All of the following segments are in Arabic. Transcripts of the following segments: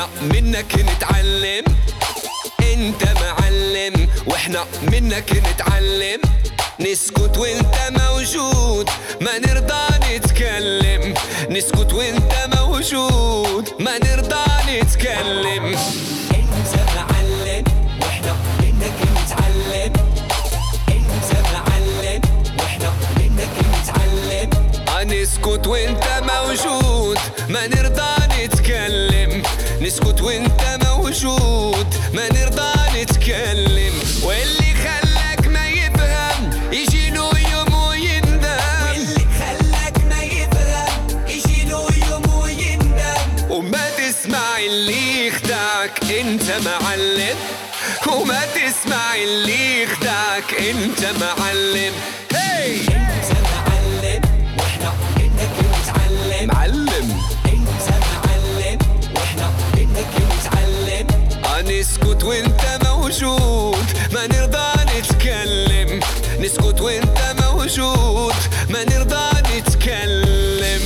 احنا منك نتعلم. انت معلم واحنا منك نتعلم. نسكت وانت موجود ما نرضى نتكلم. نسكت وانت موجود ما نرضى نتكلم. انت معلم واحنا منك نتعلم. انت معلم واحنا منك نتعلم. نسكت وانت موجود ما نرضى نتكلم. نسكت وانت موجود ما نرضى نتكلم. واللي خلاك ما يفهم يجي له يوم ويندم. واللي خلاك ما يفهم يجي له يوم ويندم. وما تسمع اللي يخدعك انت معلم. وما تسمع اللي يخدعك انت معلم. هي انت معلم واحنا منك نتعلم. معلم انت معلم واحنا منك نتعلم. نسكت وانت موجود ما نرضى نتكلم. نسكت وانت موجود ما نرضى نتكلم.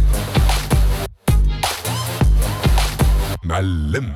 معلم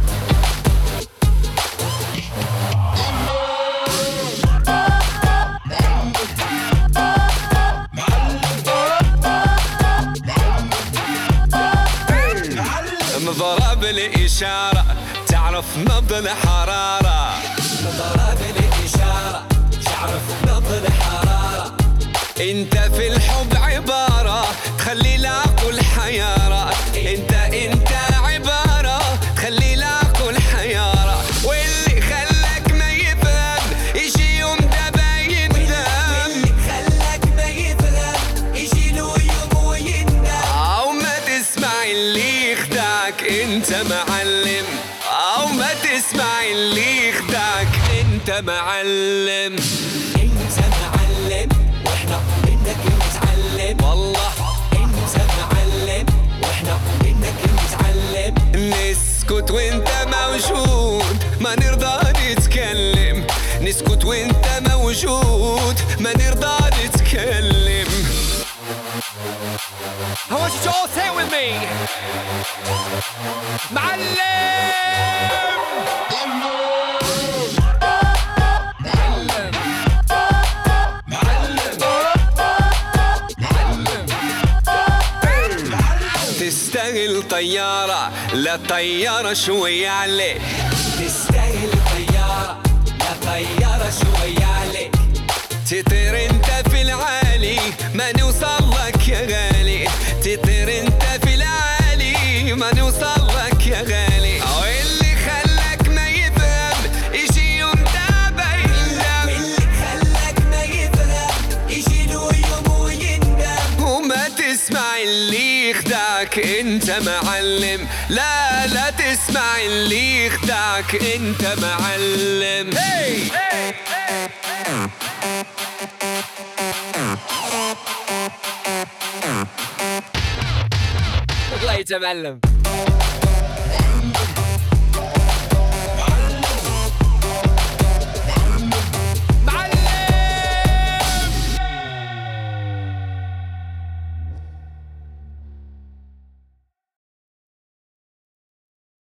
ضرب الإشارة تعرف نبض الحرارة. ضرب الإشارة تعرف نبض الحرارة. انت في الحب عبارة تخلي العقل حيارة. انت عبارة تخلي العقل حيارة. واللي خلاك ما يفهم يجي يوم دابا يندم. واللي خلاك ما يفهم يجي له يوم ويندم. او ما تسمع اللي يخدعك انت معلم. او ما تسمع اللي يخدعك انت معلم. انت معلم واحنا منك نتعلم. والله انت معلم واحنا منك نتعلم. نسكت وانت موجود ما نرضى نتكلم. نسكت وانت موجود ما نرضى نتكلم. I want you to all say it with me. معلم. تستاهل طيارة لا طيارة شوي عليك. تستاهل طيارة لا طيارة شوي عليك. تطير انت في العالي ما نوصل لك يا غالي. تطير انت في العالي ما نوصل لك يا غالي. واللي خلاك ما يفهم يجي يوم دابا يندم. واللي خلاك ما يفهم يجي له يوم ويندم. وما تسمع اللي يخدعك انت معلم. لا تسمع اللي يخدعك انت معلم. هي الله يتمعلم.